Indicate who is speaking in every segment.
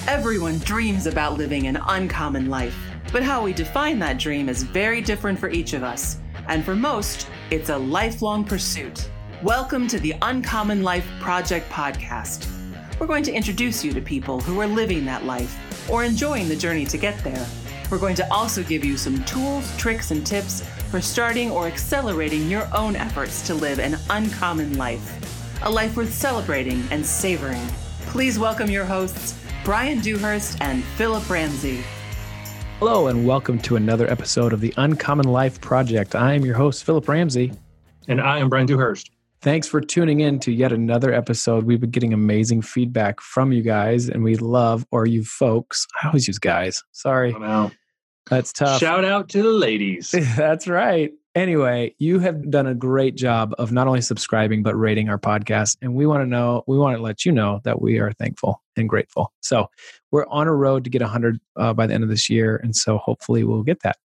Speaker 1: Everyone dreams about living an uncommon life, but how we define that dream is very different for each of us. And for most, it's a lifelong pursuit. Welcome to the Uncommon Life Project podcast. We're going to introduce you to people who are living that life or enjoying the journey to get there. We're going to also give you some tools, tricks, and tips for starting or accelerating your own efforts to live an uncommon life, a life worth celebrating and savoring. Please welcome your hosts, Brian Dewhurst and Philip Ramsey.
Speaker 2: Hello, and welcome to another episode of the Uncommon Life Project. I am your host, Philip Ramsey.
Speaker 3: And I am Brian Dewhurst.
Speaker 2: Thanks for tuning in to yet another episode. We've been getting amazing feedback from you guys, and we love, or you folks. I always use guys. Sorry.
Speaker 3: Oh, no.
Speaker 2: That's tough.
Speaker 3: Shout out to the ladies.
Speaker 2: That's right. Anyway, you have done a great job of not only subscribing, but rating our podcast. And we want to let you know that we are thankful and grateful. So we're on a road to get 100 by the end of this year. And so hopefully we'll get that.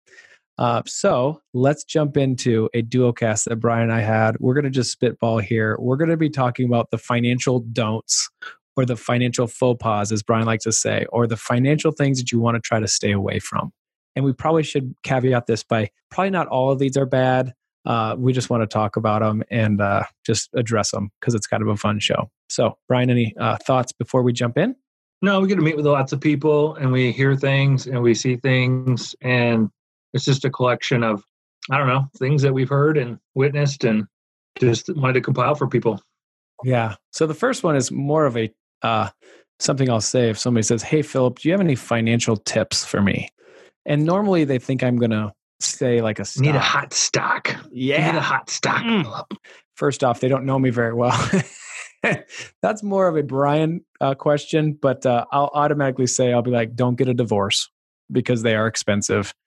Speaker 2: So let's jump into a duocast that Brian and I had. We're going to just spitball here. We're going to be talking about the financial don'ts or the financial faux pas, as Brian likes to say, or the financial things that you want to try to stay away from. And we probably should caveat this by probably not all of these are bad. We just want to talk about them and just address them because it's kind of a fun show. So, Brian, any thoughts before we jump in?
Speaker 3: No, we get to meet with lots of people and we hear things and we see things. And it's just a collection of, things that we've heard and witnessed and just wanted to compile for people.
Speaker 2: Yeah. So the first one is more of a something I'll say if somebody says, "Hey, Philip, do you have any financial tips for me?" And normally they think I'm going to say like a stock.
Speaker 3: Need a hot stock.
Speaker 2: Yeah.
Speaker 3: Need a hot stock.
Speaker 2: First off, they don't know me very well. That's more of a Brian question, but I'll automatically say, I'll be like, don't get a divorce because they are expensive.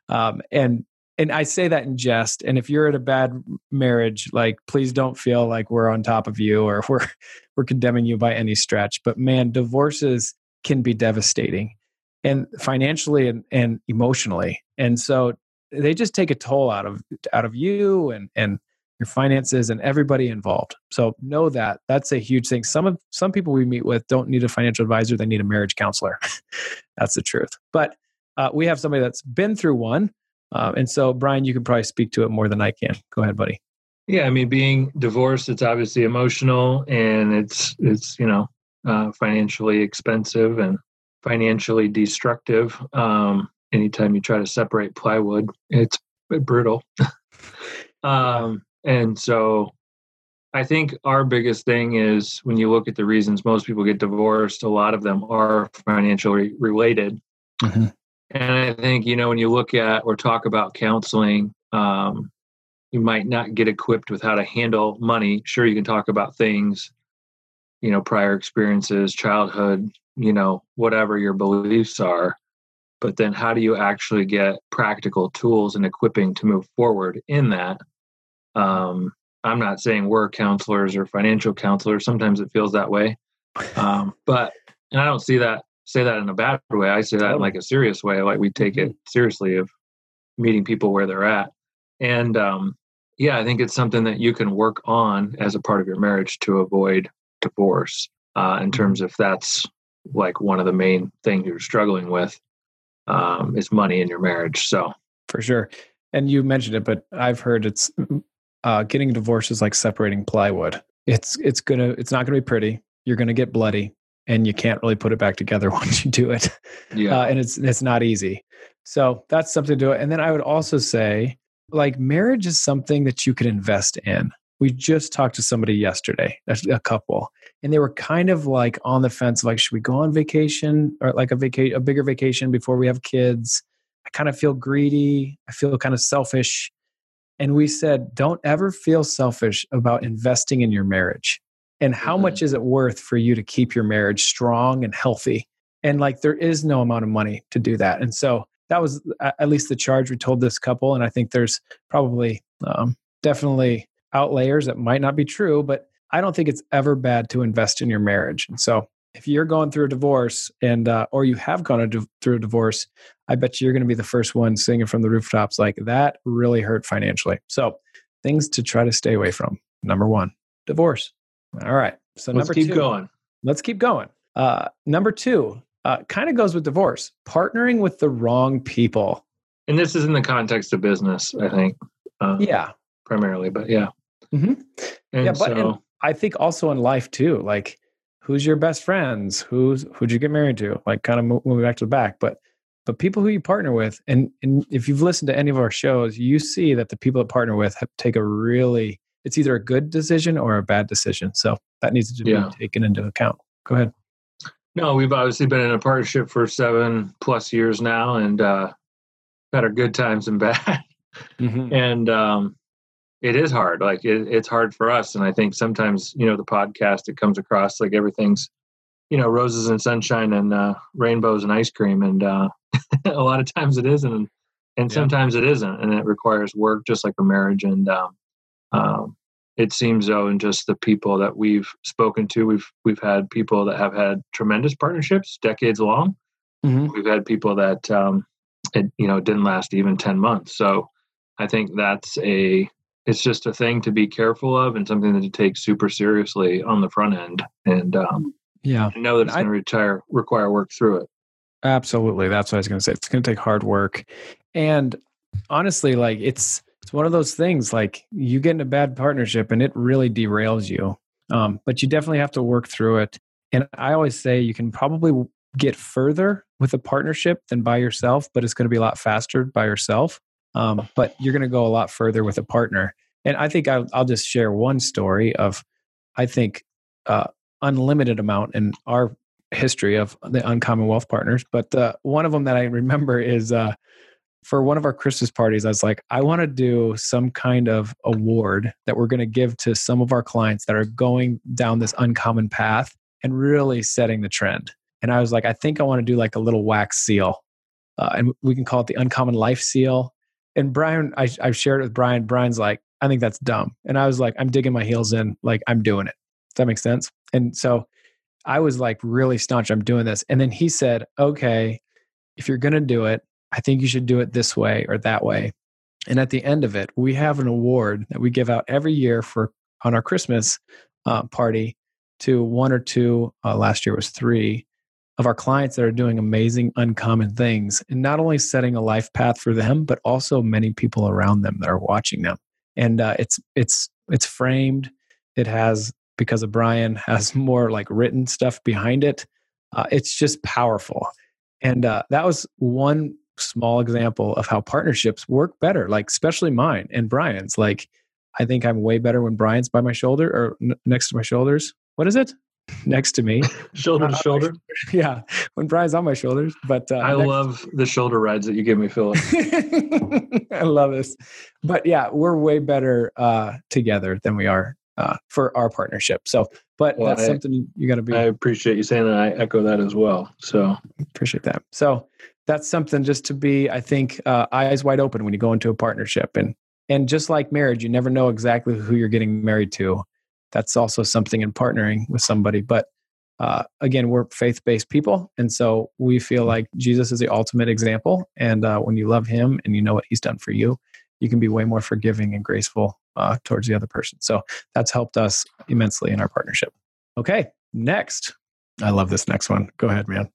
Speaker 2: And I say that in jest. And if you're in a bad marriage, like, please don't feel like we're on top of you or we're condemning you by any stretch. But man, divorces can be devastating. And financially and emotionally. And so they just take a toll out of you and your finances and everybody involved. So know that that's a huge thing. Some people we meet with don't need a financial advisor. They need a marriage counselor. That's the truth. But we have somebody that's been through one. And so Brian, you can probably speak to it more than I can. Go ahead, buddy.
Speaker 3: Yeah. I mean, being divorced, it's obviously emotional and it's financially expensive and financially destructive. Anytime you try to separate plywood, it's brutal. And so I think our biggest thing is when you look at the reasons most people get divorced, a lot of them are financially related. Mm-hmm. And I think, when you look at or talk about counseling, you might not get equipped with how to handle money. Sure, you can talk about things, prior experiences, childhood, whatever your beliefs are, but then how do you actually get practical tools and equipping to move forward in that? I'm not saying we're counselors or financial counselors. Sometimes it feels that way. But I don't say that in a bad way. I say that in like a serious way. Like we take it seriously of meeting people where they're at. And I think it's something that you can work on as a part of your marriage to avoid divorce in terms of that's like one of the main things you're struggling with is money in your marriage. So
Speaker 2: for sure. And you mentioned it, but I've heard it's getting divorced is like separating plywood. It's not gonna be pretty. You're gonna get bloody and you can't really put it back together once you do it. Yeah. And it's not easy. So that's something to do. And then I would also say like marriage is something that you can invest in. We just talked to somebody yesterday, a couple, and they were kind of like on the fence, like, should we go on vacation or like a bigger vacation before we have kids? I kind of feel greedy. I feel kind of selfish. And we said, don't ever feel selfish about investing in your marriage. And how much is it worth for you to keep your marriage strong and healthy? And like, there is no amount of money to do that. And so that was at least the charge we told this couple. And I think there's probably definitely outliers that might not be true, but I don't think it's ever bad to invest in your marriage. And so if you're going through a divorce and or you have gone through a divorce, I bet you're going to be the first one singing from the rooftops like that really hurt financially. So things to try to stay away from. Number one, divorce. All right. So
Speaker 3: let's keep going.
Speaker 2: Let's keep going. Number two, kind of goes with divorce, partnering with the wrong people.
Speaker 3: And this is in the context of business, I think.
Speaker 2: Yeah.
Speaker 3: Primarily, but yeah.
Speaker 2: Mm-hmm.
Speaker 3: And
Speaker 2: and I think also in life too, like who's your b'est friends? Who'd you get married to? Like kind of moving back to the back, but people who you partner with, and if you've listened to any of our shows, you see that the people that partner with take it's either a good decision or a bad decision. So that needs to be taken into account. Go ahead.
Speaker 3: No, we've obviously been in a partnership for 7+ years now, and had our good times and bad.
Speaker 2: Mm-hmm.
Speaker 3: And it is hard. Like it's hard for us. And I think sometimes, the podcast, it comes across like everything's, roses and sunshine and rainbows and ice cream. And a lot of times it isn't. And sometimes it isn't. And it requires work, just like a marriage. And it seems though, in just the people that we've spoken to, we've had people that have had tremendous partnerships, decades long.
Speaker 2: Mm-hmm.
Speaker 3: We've had people that it didn't last even 10 months. So I think it's just a thing to be careful of, and something to take super seriously on the front end. And know that it's going to require work through it.
Speaker 2: Absolutely, that's what I was going to say. It's going to take hard work, and honestly, like it's one of those things. Like you get in a bad partnership, and it really derails you. But you definitely have to work through it. And I always say you can probably get further with a partnership than by yourself, but it's going to be a lot faster by yourself. But you're going to go a lot further with a partner. And I think I'll just share one story of, I think, unlimited amount in our history of the Uncommon Wealth Partners. But one of them that I remember is for one of our Christmas parties, I was like, I want to do some kind of award that we're going to give to some of our clients that are going down this uncommon path and really setting the trend. And I was like, I think I want to do like a little wax seal. And we can call it the Uncommon Life Seal. And Brian, I shared it with Brian. Brian's like, I think that's dumb. And I was like, I'm digging my heels in, like I'm doing it. Does that make sense? And so I was like really staunch, I'm doing this. And then he said, okay, if you're going to do it, I think you should do it this way or that way. And at the end of it, we have an award that we give out every year on our Christmas party to one or two, last year was 3, of our clients that are doing amazing, uncommon things, and not only setting a life path for them, but also many people around them that are watching them. And it's framed. It has, because of Brian, has more like written stuff behind it. It's just powerful. And that was one small example of how partnerships work better, like especially mine and Brian's. Like, I think I'm way better when Brian's by my shoulder or next to my shoulders. What is it? Next to me.
Speaker 3: Shoulder to shoulder.
Speaker 2: Yeah. When Brian's on my shoulders. But
Speaker 3: I love the shoulder rides that you give me, Philip.
Speaker 2: I love this. But yeah, we're way better together than we are for our partnership. So, but that's something you got to be.
Speaker 3: I appreciate you saying that. I echo that as well. So
Speaker 2: appreciate that. So that's something just to be, I think, eyes wide open when you go into a partnership. And just like marriage, you never know exactly who you're getting married to. That's also something in partnering with somebody. But again, we're faith-based people. And so we feel like Jesus is the ultimate example. And when you love him and you know what he's done for you, you can be way more forgiving and graceful towards the other person. So that's helped us immensely in our partnership. Okay, next. I love this next one. Go ahead, man.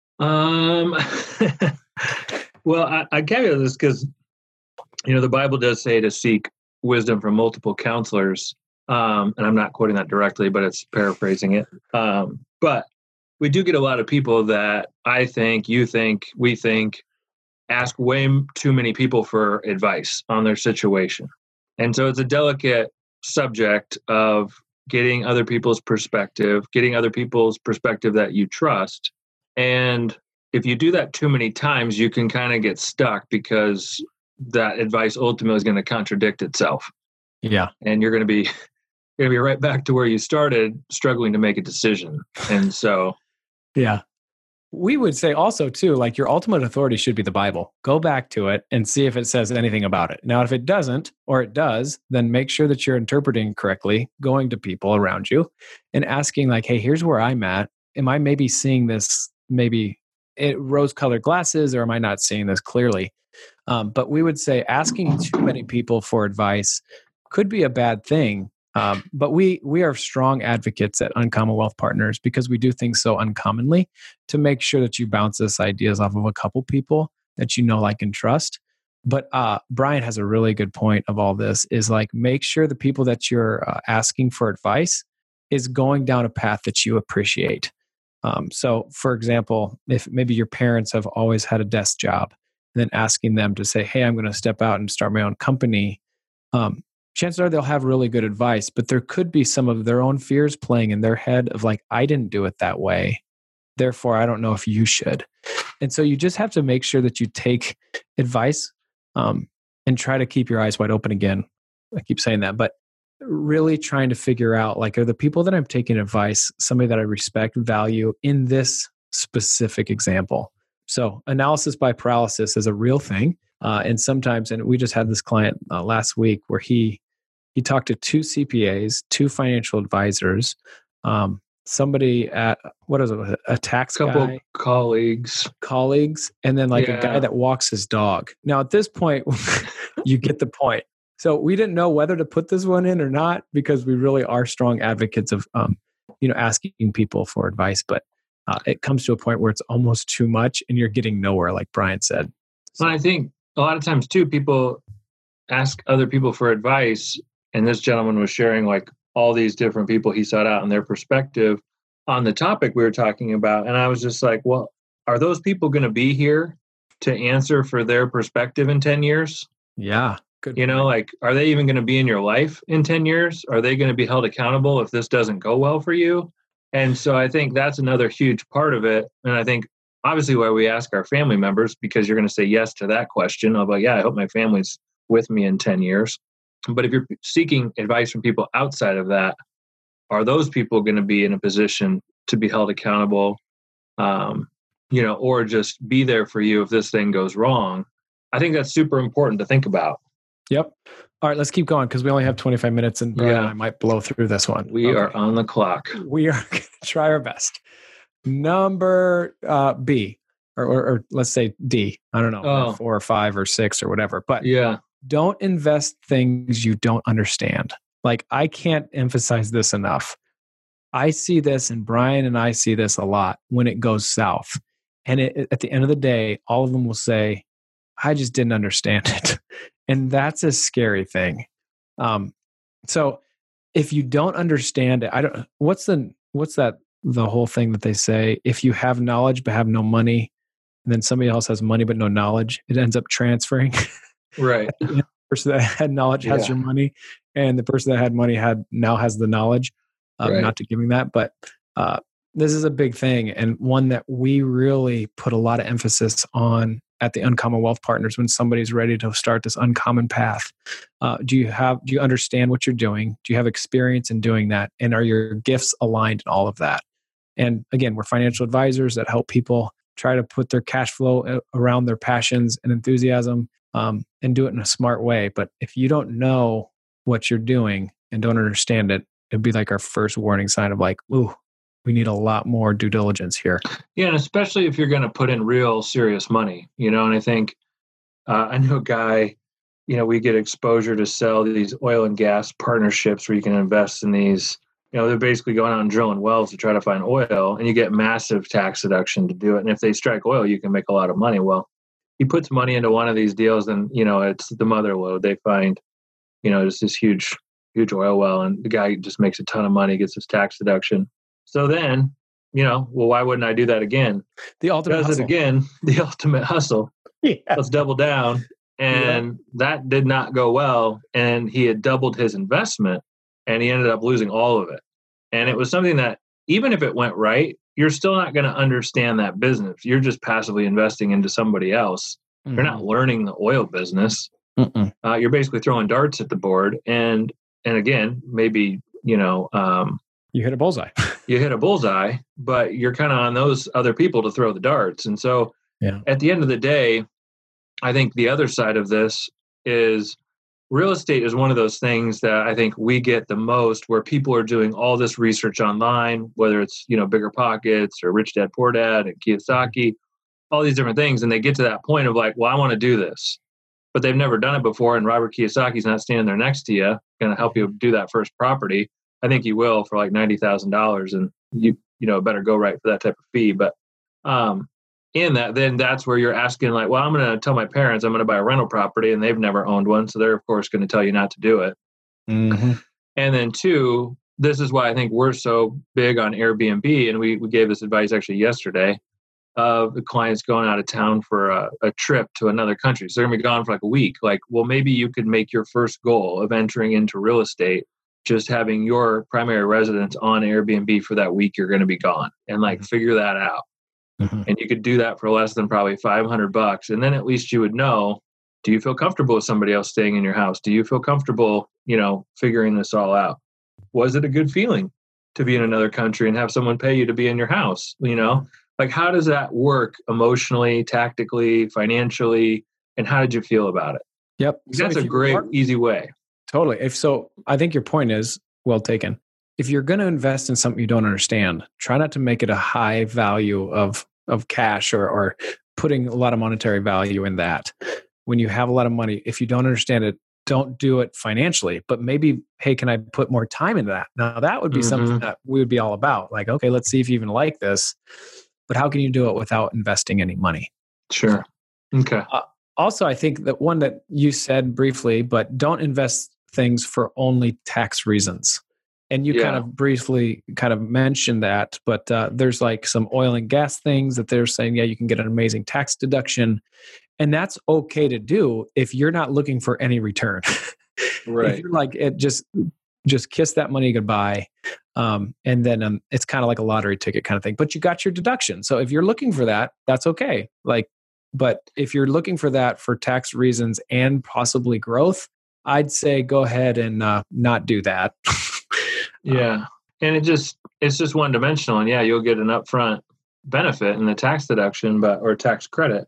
Speaker 3: Well, I caveat this because, the Bible does say to seek wisdom from multiple counselors. And I'm not quoting that directly, but it's paraphrasing it. But we do get a lot of people that I think, you think, we think, ask way too many people for advice on their situation. And so it's a delicate subject of getting other people's perspective that you trust. And if you do that too many times, you can kind of get stuck because that advice ultimately is going to contradict itself.
Speaker 2: Yeah.
Speaker 3: And you're going to be right back to where you started, struggling to make a decision. And so,
Speaker 2: yeah, we would say also too, like your ultimate authority should be the Bible. Go back to it and see if it says anything about it. Now, if it doesn't, or it does, then make sure that you're interpreting correctly, going to people around you and asking like, hey, here's where I'm at. Am I maybe seeing this, rose-colored glasses, or am I not seeing this clearly? But we would say asking too many people for advice could be a bad thing. But we are strong advocates at Uncommon Wealth Partners because we do things so uncommonly to make sure that you bounce this ideas off of a couple people that you know, like, and trust. But Brian has a really good point of all this is like, make sure the people that you're asking for advice is going down a path that you appreciate. So for example, if maybe your parents have always had a desk job, and then asking them to say, hey, I'm going to step out and start my own company, chances are they'll have really good advice, but there could be some of their own fears playing in their head of like, I didn't do it that way, therefore I don't know if you should. And so you just have to make sure that you take advice and try to keep your eyes wide open again. I keep saying that, but really trying to figure out, like, are the people that I'm taking advice somebody that I respect, value in this specific example? So analysis by paralysis is a real thing. And sometimes, and we just had this client last week where he talked to 2 CPAs, 2 financial advisors, somebody at, what is it, a tax
Speaker 3: couple
Speaker 2: guy?
Speaker 3: colleagues,
Speaker 2: and then like a guy that walks his dog. Now at this point, you get the point. So we didn't know whether to put this one in or not because we really are strong advocates of, asking people for advice. But it comes to a point where it's almost too much and you're getting nowhere, like Brian said.
Speaker 3: So, well, I think a lot of times too, people ask other people for advice. And this gentleman was sharing like all these different people he sought out and their perspective on the topic we were talking about. And I was just like, well, are those people going to be here to answer for their perspective in 10 years?
Speaker 2: Yeah. Good.
Speaker 3: Like, are they even going to be in your life in 10 years? Are they going to be held accountable if this doesn't go well for you? And so I think that's another huge part of it. And I think obviously why we ask our family members, because you're going to say yes to that question of like, yeah, I hope my family's with me in 10 years. But if you're seeking advice from people outside of that, are those people going to be in a position to be held accountable, or just be there for you if this thing goes wrong? I think that's super important to think about.
Speaker 2: Yep. All right, let's keep going because we only have 25 minutes and Brian and I might blow through this one.
Speaker 3: We are on the clock.
Speaker 2: We are going to try our best. Number B, or let's say D. I don't know, 4 or 5 or 6 or whatever. But don't invest things you don't understand. Like, I can't emphasize this enough. I see this, and Brian and I see this a lot when it goes south. And at the end of the day, all of them will say, I just didn't understand it. And that's a scary thing. So if you don't understand it, what's the whole thing that they say, if you have knowledge but have no money, and then somebody else has money but no knowledge, it ends up transferring.
Speaker 3: Right.
Speaker 2: The person that had knowledge has your money, and the person that had money now has the knowledge. Not to giving that, but this is a big thing, and one that we really put a lot of emphasis on at the Uncommon Wealth Partners when somebody's ready to start this uncommon path. Do you understand what you're doing? Do you have experience in doing that? And are your gifts aligned in all of that? And again, we're financial advisors that help people try to put their cash flow around their passions and enthusiasm, and do it in a smart way. But if you don't know what you're doing and don't understand it, it'd be like our first warning sign of like, ooh, we need a lot more due diligence here.
Speaker 3: Yeah, and especially if you're going to put in real serious money, and I think I know a guy, we get exposure to sell these oil and gas partnerships where you can invest in these, they're basically going out and drilling wells to try to find oil, and you get massive tax deduction to do it. And if they strike oil, you can make a lot of money. Well, he puts money into one of these deals and, it's the mother lode. They find, it's this huge oil well, and the guy just makes a ton of money, gets his tax deduction. So then, why wouldn't I do that again?
Speaker 2: The ultimate
Speaker 3: does
Speaker 2: hustle.
Speaker 3: It again, the ultimate hustle.
Speaker 2: Yeah.
Speaker 3: Let's double down. And that did not go well. And he had doubled his investment and he ended up losing all of it. And it was something that even if it went right, you're still not going to understand that business. You're just passively investing into somebody else. Mm-hmm. You're not learning the oil business. You're basically throwing darts at the board. And again, maybe,
Speaker 2: you hit a bullseye.
Speaker 3: You hit a bullseye, but you're kind of on those other people to throw the darts. And so at the end of the day, I think the other side of this is real estate is one of those things that I think we get the most, where people are doing all this research online, whether it's, Bigger Pockets or Rich Dad Poor Dad and Kiyosaki, all these different things. And they get to that point of like, well, I want to do this. but they've never done it before. And Robert Kiyosaki's not standing there next to you, going to help you do that first property. I think he will for like $90,000, and you better go right for that type of fee. But in that, then that's where you're asking like, well, I'm going to tell my parents I'm going to buy a rental property, and they've never owned one, so they're of course going to tell you not to do it.
Speaker 2: Mm-hmm.
Speaker 3: And then two, this is why I think we're so big on Airbnb, and we gave this advice actually yesterday of the clients going out of town for a trip to another country. So they're going to be gone for like a week. Like, well, maybe you could make your first goal of entering into real estate just having your primary residence on Airbnb for that week you're going to be gone, and like figure that out.
Speaker 2: Mm-hmm.
Speaker 3: And you could do that for less than probably $500. And then at least you would know, do you feel comfortable with somebody else staying in your house? Do you feel comfortable, figuring this all out? Was it a good feeling to be in another country and have someone pay you to be in your house? Like, how does that work emotionally, tactically, financially? And how did you feel about it?
Speaker 2: Yep.
Speaker 3: That's a great, easy way.
Speaker 2: Totally. I think your point is well taken. If you're going to invest in something you don't understand, try not to make it a high value of cash or putting a lot of monetary value in that. When you have a lot of money, if you don't understand it, don't do it financially, but maybe, hey, can I put more time into that? Now that would be something that we would be all about. Like, okay, let's see if you even like this, but how can you do it without investing any money?
Speaker 3: Sure. Okay.
Speaker 2: Also, I think that one that you said briefly, but don't invest things for only tax reasons. And you kind of briefly mentioned that, but there's like some oil and gas things that they're saying, yeah, you can get an amazing tax deduction. And that's okay to do if you're not looking for any return.
Speaker 3: Right.
Speaker 2: If you're like, it just kiss that money goodbye. And then it's kind of like a lottery ticket kind of thing, but you got your deduction. So if you're looking for that, that's okay. But if you're looking for that for tax reasons and possibly growth, I'd say go ahead and not do that.
Speaker 3: Yeah. And it's just one dimensional. And yeah, you'll get an upfront benefit in the tax deduction, or tax credit.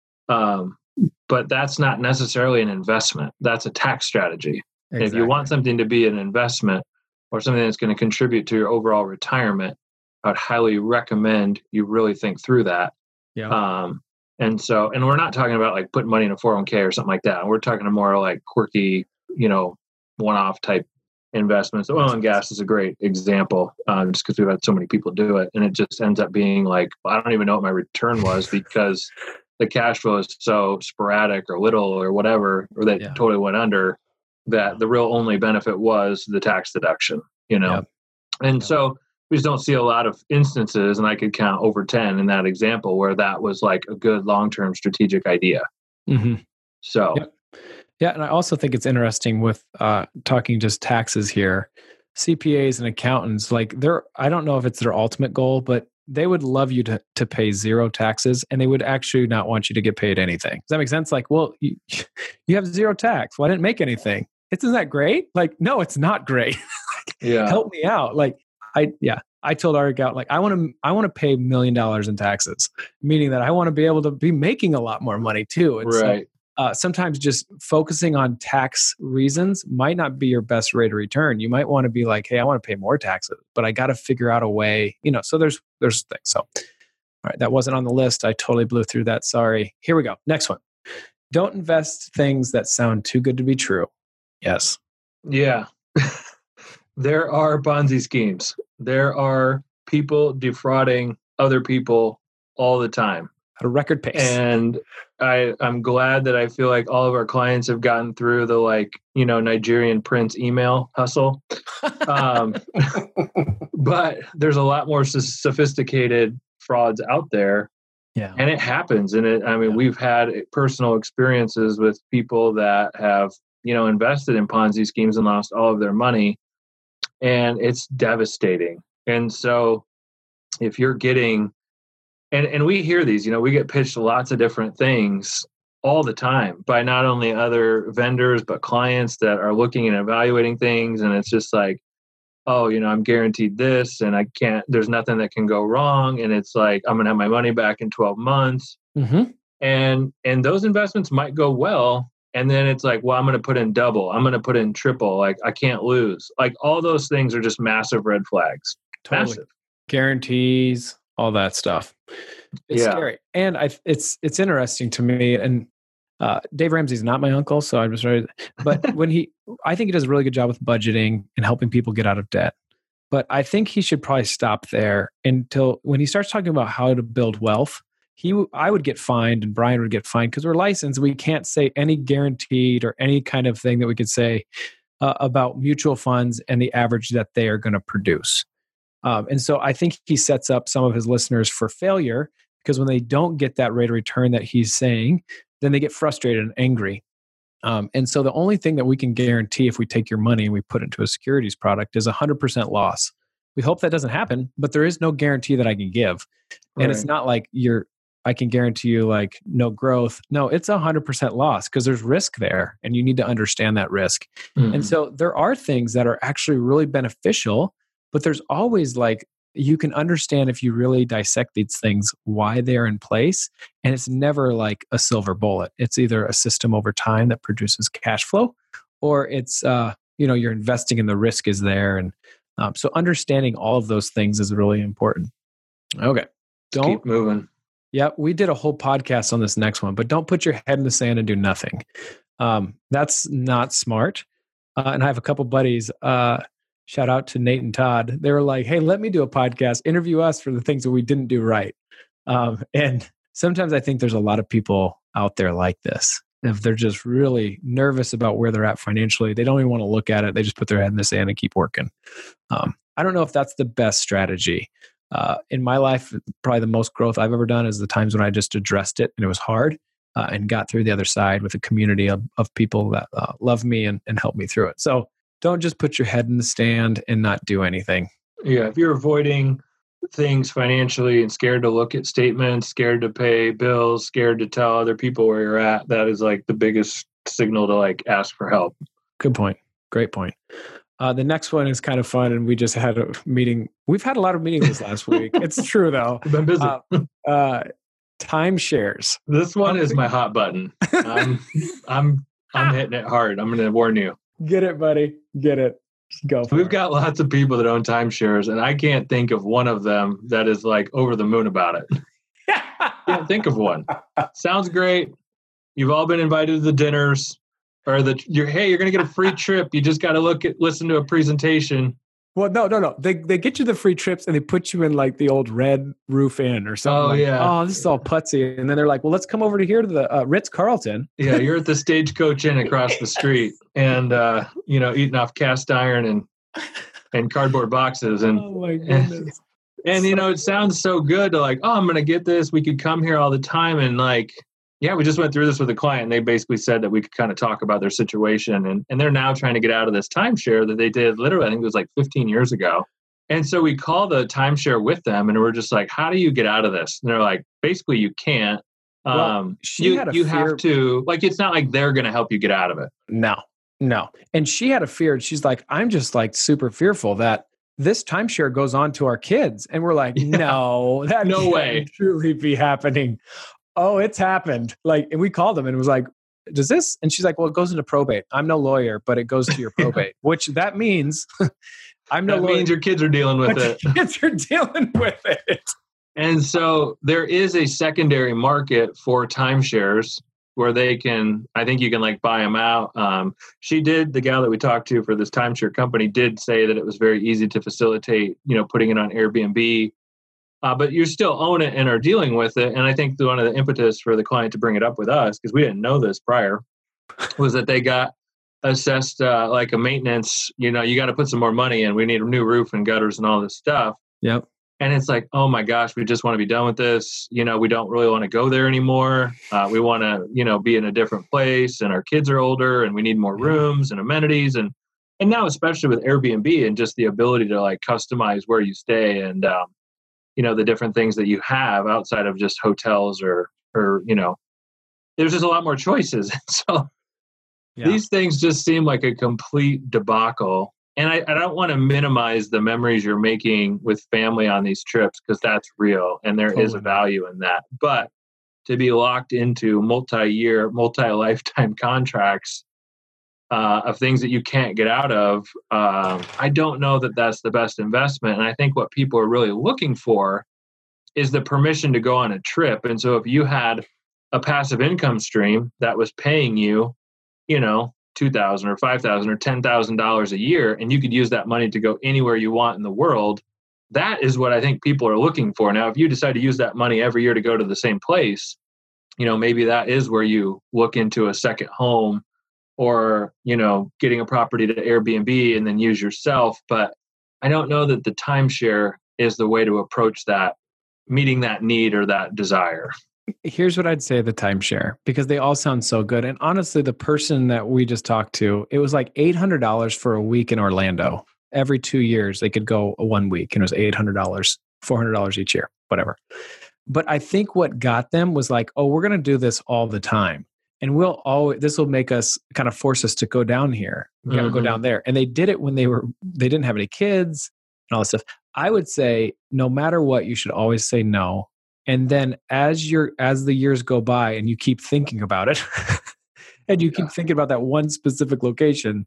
Speaker 3: But that's not necessarily an investment. That's a tax strategy. Exactly. If you want something to be an investment or something that's going to contribute to your overall retirement, I'd highly recommend you really think through that.
Speaker 2: Yeah.
Speaker 3: And we're not talking about like putting money in a 401k or something like that. We're talking more like quirky, one-off type investments. Oil and gas is a great example, just because we've had so many people do it, and it just ends up being like, I don't even know what my return was because the cash flow is so sporadic or little or whatever, or that totally went under, that the real only benefit was the tax deduction, So we just don't see a lot of instances, and I could count over 10 in that example where that was like a good long-term strategic idea.
Speaker 2: Mm-hmm.
Speaker 3: So.
Speaker 2: Yep. Yeah. And I also think it's interesting with talking just taxes here. CPAs and accountants, like I don't know if it's their ultimate goal, but they would love you to pay zero taxes, and they would actually not want you to get paid anything. Does that make sense? Like, well, you have zero tax. Well, I didn't make anything. Isn't that great? Like, no, it's not great. Help me out. Like, I told our account, like, I want to pay $1 million in taxes, meaning that I want to be able to be making a lot more money too. And
Speaker 3: right.
Speaker 2: So, sometimes just focusing on tax reasons might not be your best rate of return. You might want to be like, hey, I want to pay more taxes, but I got to figure out a way, so there's things. So, all right, that wasn't on the list. I totally blew through that. Sorry. Here we go. Next one. Don't invest things that sound too good to be true. Yes.
Speaker 3: Yeah. There are Ponzi schemes. There are people defrauding other people all the time.
Speaker 2: At a record pace.
Speaker 3: And I'm glad that I feel like all of our clients have gotten through the Nigerian prince email hustle. But there's a lot more sophisticated frauds out there.
Speaker 2: Yeah.
Speaker 3: And it happens. And we've had personal experiences with people that have, invested in Ponzi schemes and lost all of their money. And it's devastating. And so if you're getting, and we hear these, we get pitched lots of different things all the time by not only other vendors, but clients that are looking and evaluating things. And it's just like, oh, I'm guaranteed this and there's nothing that can go wrong. And it's like, I'm going to have my money back in 12 months.
Speaker 2: Mm-hmm.
Speaker 3: And those investments might go well. And then it's like, well, I'm going to put in double. I'm going to put in triple. Like, I can't lose. Like, all those things are just massive red flags.
Speaker 2: Totally.
Speaker 3: Massive.
Speaker 2: Guarantees, all that stuff. It's scary. And it's interesting to me. And Dave Ramsey's not my uncle, so I'm sorry. But I think he does a really good job with budgeting and helping people get out of debt. But I think he should probably stop there until when he starts talking about how to build wealth. I would get fined and Brian would get fined because we're licensed. We can't say any guaranteed or any kind of thing that we could say about mutual funds and the average that they are going to produce. And so I think he sets up some of his listeners for failure because when they don't get that rate of return that he's saying, then they get frustrated and angry. And so the only thing that we can guarantee if we take your money and we put it into a securities product is 100% loss. We hope that doesn't happen, but there is no guarantee that I can give. And It's not like I can guarantee you like no growth. No, it's 100% loss because there's risk there and you need to understand that risk. Mm-hmm. And so there are things that are actually really beneficial, but there's always like, you can understand if you really dissect these things, why they're in place. And it's never like a silver bullet. It's either a system over time that produces cash flow or it's, you're investing and the risk is there. And so understanding all of those things is really important. Okay.
Speaker 3: Keep moving.
Speaker 2: Yeah, we did a whole podcast on this next one, but don't put your head in the sand and do nothing. That's not smart. And I have a couple buddies, shout out to Nate and Todd. They were like, hey, let me do a podcast, interview us for the things that we didn't do right. And sometimes I think there's a lot of people out there like this. If they're just really nervous about where they're at financially, they don't even want to look at it. They just put their head in the sand and keep working. I don't know if that's the best strategy. In my life, probably the most growth I've ever done is the times when I just addressed it and it was hard and got through the other side with a community of people that love me and help me through it. So don't just put your head in the stand and not do anything.
Speaker 3: Yeah, if you're avoiding things financially and scared to look at statements, scared to pay bills, scared to tell other people where you're at, that is like the biggest signal to like ask for help.
Speaker 2: Good point. Great point. The next one is kind of fun, and we just had a meeting. We've had a lot of meetings this last week. It's true, though.
Speaker 3: I've been busy.
Speaker 2: Timeshares.
Speaker 3: This one is my hot button. I'm hitting it hard. I'm going to warn you.
Speaker 2: Get it, buddy. Get it. Just go.
Speaker 3: We've got lots of people that own timeshares, and I can't think of one of them that is like over the moon about it. Can't think of one. Sounds great. You've all been invited to the dinners. Or you're going to get a free trip. You just got to listen to a presentation.
Speaker 2: Well, no. They get you the free trips and they put you in like the old Red Roof Inn or something.
Speaker 3: Oh,
Speaker 2: like,
Speaker 3: yeah.
Speaker 2: Oh, this is all putsy. And then they're like, well, let's come over to here to the Ritz-Carlton.
Speaker 3: Yeah, you're at the Stagecoach Inn across the street and, eating off cast iron and cardboard boxes. And,
Speaker 2: oh, my goodness.
Speaker 3: And it sounds so good to like, oh, I'm going to get this. We could come here all the time. And like, yeah, we just went through this with a client and they basically said that we could kind of talk about their situation. And they're now trying to get out of this timeshare that they did literally, I think it was like 15 years ago. And so we called the timeshare with them and we're just like, how do you get out of this? And they're like, basically you can't.
Speaker 2: Well, you
Speaker 3: have to, like, it's not like they're going to help you get out of it.
Speaker 2: No. And she had a fear. She's like, I'm just like super fearful that this timeshare goes on to our kids. And we're like, no, that
Speaker 3: no way
Speaker 2: truly be happening. Oh, it's happened. Like, and we called them and it was like, does this? And she's like, well, it goes into probate. I'm no lawyer, but it goes to your probate, which that means I'm no lawyer. That
Speaker 3: means your kids are dealing with it.
Speaker 2: Your kids are dealing with it.
Speaker 3: And so there is a secondary market for timeshares where I think you can like buy them out. The gal that we talked to for this timeshare company did say that it was very easy to facilitate, putting it on Airbnb. But you still own it and are dealing with it. And I think one of the impetus for the client to bring it up with us, because we didn't know this prior, was that they got assessed like a maintenance, you got to put some more money in. We need a new roof and gutters and all this stuff.
Speaker 2: Yep.
Speaker 3: And it's like, oh my gosh, we just want to be done with this. We don't really want to go there anymore. We want to, be in a different place and our kids are older and we need more rooms and amenities. And now, especially with Airbnb and just the ability to like customize where you stay and, the different things that you have outside of just hotels or there's just a lot more choices. So these things just seem like a complete debacle. And I don't want to minimize the memories you're making with family on these trips because that's real and there is a value in that. But to be locked into multi-year, multi-lifetime contracts of things that you can't get out of, I don't know that that's the best investment. And I think what people are really looking for is the permission to go on a trip. And so if you had a passive income stream that was paying you, $2,000 or $5,000 or $10,000 a year, and you could use that money to go anywhere you want in the world. That is what I think people are looking for. Now, if you decide to use that money every year to go to the same place, maybe that is where you look into a second home or, getting a property to Airbnb and then use yourself. But I don't know that the timeshare is the way to approach that, meeting that need or that desire.
Speaker 2: Here's what I'd say the timeshare, because they all sound so good. And honestly, the person that we just talked to, it was like $800 for a week in Orlando. Every 2 years, they could go 1 week, and it was $800, $400 each year, whatever. But I think what got them was like, oh, we're going to do this all the time. And this will make us kind of force us to go down here, go down there. And they did it when they didn't have any kids and all this stuff. I would say no matter what, you should always say no. And then as the years go by and you keep thinking about it and you keep thinking about that one specific location,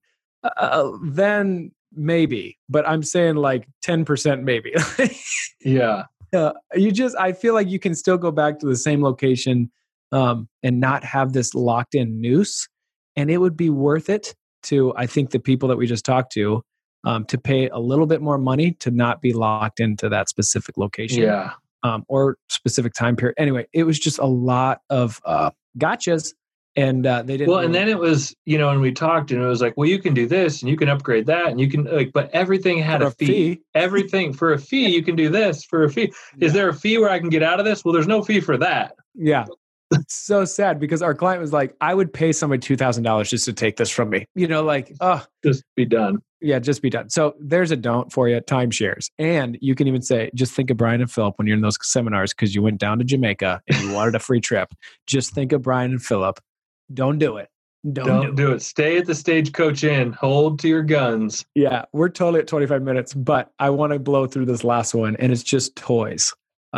Speaker 2: then maybe, but I'm saying like 10% maybe.
Speaker 3: Yeah.
Speaker 2: I feel like you can still go back to the same location and not have this locked in noose. And it would be worth it to, I think, the people that we just talked to pay a little bit more money to not be locked into that specific location.
Speaker 3: Yeah.
Speaker 2: Or specific time period. Anyway, it was just a lot of gotchas. And they didn't.
Speaker 3: Well, and then it was, and we talked and it was like, well, you can do this and you can upgrade that and you can but everything had a fee. Everything for a fee, you can do this for a fee. Is there a fee where I can get out of this? Well, there's no fee for that.
Speaker 2: Yeah. It's so sad because our client was like, I would pay somebody $2,000 just to take this from me.
Speaker 3: Just be done.
Speaker 2: Yeah, just be done. So there's a don't for you, timeshares. And you can even say, just think of Brian and Philip when you're in those seminars because you went down to Jamaica and you wanted a free trip. Just think of Brian and Philip. Don't do it. Don't
Speaker 3: do it. Stay at the Stagecoach Inn. Hold to your guns.
Speaker 2: Yeah, we're totally at 25 minutes, but I want to blow through this last one, and it's just toys.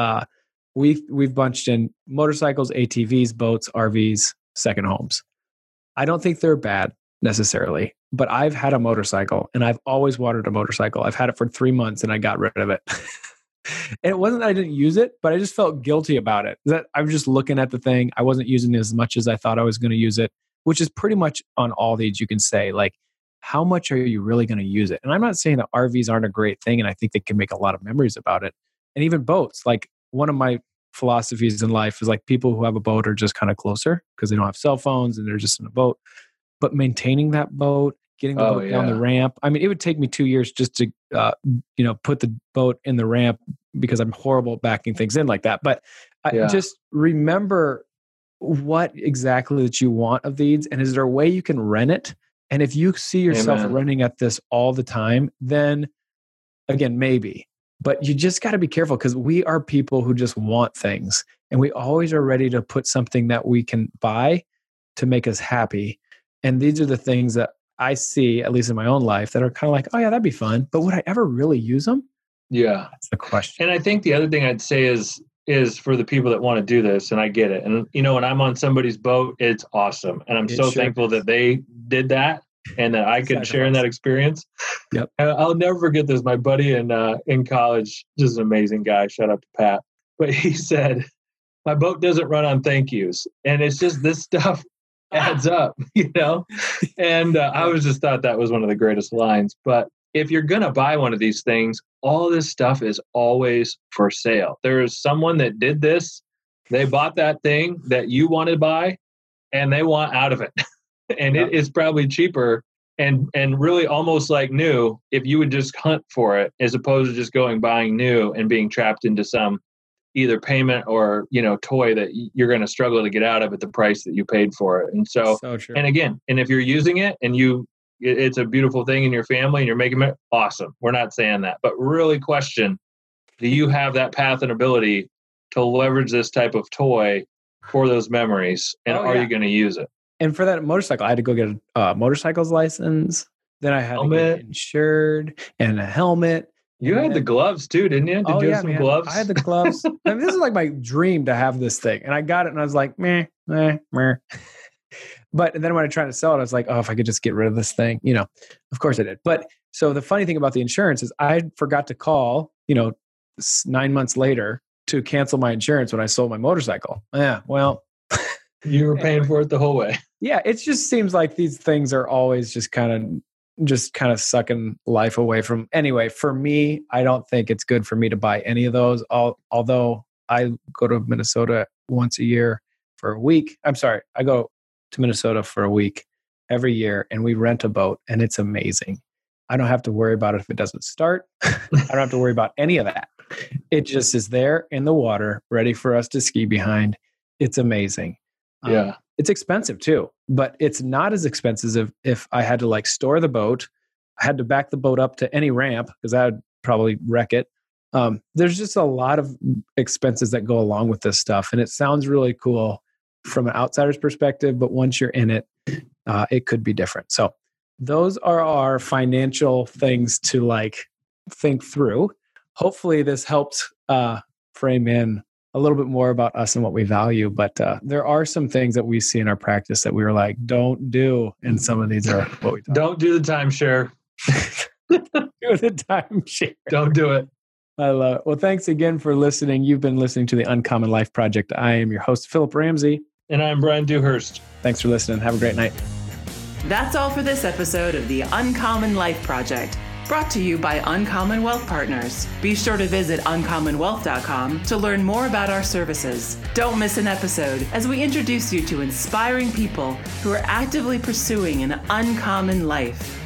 Speaker 2: We've bunched in motorcycles, ATVs, boats, RVs, second homes. I don't think they're bad necessarily, but I've had a motorcycle, and I've always wanted a motorcycle. I've had it for 3 months, and I got rid of it. And it wasn't that I didn't use it, but I just felt guilty about it. That I'm just looking at the thing. I wasn't using it as much as I thought I was going to use it, which is pretty much on all these. You can say, like, how much are you really going to use it? And I'm not saying that RVs aren't a great thing, and I think they can make a lot of memories about it. And even boats. Like, one of my philosophies in life is like people who have a boat are just kind of closer because they don't have cell phones and they're just in a boat. But maintaining that boat, getting the boat down the ramp. I mean, it would take me 2 years just to, put the boat in the ramp because I'm horrible at backing things in like that. But just remember what exactly that you want of these. And is there a way you can rent it? And if you see yourself running at this all the time, then again, maybe. But you just got to be careful because we are people who just want things. And we always are ready to put something that we can buy to make us happy. And these are the things that I see, at least in my own life, that are kind of like, oh yeah, that'd be fun. But would I ever really use them?
Speaker 3: Yeah.
Speaker 2: That's the question.
Speaker 3: And I think the other thing I'd say is for the people that want to do this, and I get it. And, when I'm on somebody's boat, it's awesome. And I'm so thankful that they did that and that I could share in that experience.
Speaker 2: Yep.
Speaker 3: I'll never forget this. My buddy in college, just an amazing guy. Shout out to Pat. But he said, my boat doesn't run on thank yous. And it's just this stuff adds up, And I was just thought that was one of the greatest lines. But if you're going to buy one of these things, all this stuff is always for sale. There is someone that did this. They bought that thing that you want to buy and they want out of it. And it is probably cheaper and really almost like new if you would just hunt for it as opposed to just buying new and being trapped into some either payment or, toy that you're going to struggle to get out of at the price that you paid for it. And so true. And again, and if you're using it and it's a beautiful thing in your family and you're making it awesome. We're not saying that, but really question, do you have that path and ability to leverage this type of toy for those memories? And are you going to use it?
Speaker 2: And for that motorcycle, I had to go get a motorcycle's license. Then I had to get insured and a helmet.
Speaker 3: You had the gloves too, didn't you? Did you have some gloves?
Speaker 2: I had the gloves. I mean, this is like my dream to have this thing. And I got it and I was like, meh. But then when I tried to sell it, I was like, oh, if I could just get rid of this thing, of course I did. But so the funny thing about the insurance is I forgot to call, 9 months later to cancel my insurance when I sold my motorcycle. Yeah, well,
Speaker 3: You were paying for it the whole way.
Speaker 2: Yeah, it just seems like these things are always just kind of sucking life away from. Anyway, for me, I don't think it's good for me to buy any of those. Although I go to Minnesota once a year for a week. I'm sorry, I go to Minnesota for a week every year, and we rent a boat, and it's amazing. I don't have to worry about it if it doesn't start. I don't have to worry about any of that. It just is there in the water, ready for us to ski behind. It's amazing.
Speaker 3: Yeah.
Speaker 2: It's expensive too, but it's not as expensive if I had to like store the boat. I had to back the boat up to any ramp because I would probably wreck it. There's just a lot of expenses that go along with this stuff. And it sounds really cool from an outsider's perspective, but once you're in it, it could be different. So those are our financial things to like think through. Hopefully this helped frame in a little bit more about us and what we value. But there are some things that we see in our practice that we were like, don't do. And some of these are what we
Speaker 3: don't do the timeshare.
Speaker 2: Do the timeshare.
Speaker 3: Don't do it.
Speaker 2: I love it. Well, thanks again for listening. You've been listening to the Uncommon Life Project. I am your host, Philip Ramsey.
Speaker 3: And I'm Brian Dewhurst.
Speaker 2: Thanks for listening. Have a great night.
Speaker 1: That's all for this episode of the Uncommon Life Project, brought to you by Uncommon Wealth Partners. Be sure to visit uncommonwealth.com to learn more about our services. Don't miss an episode as we introduce you to inspiring people who are actively pursuing an uncommon life.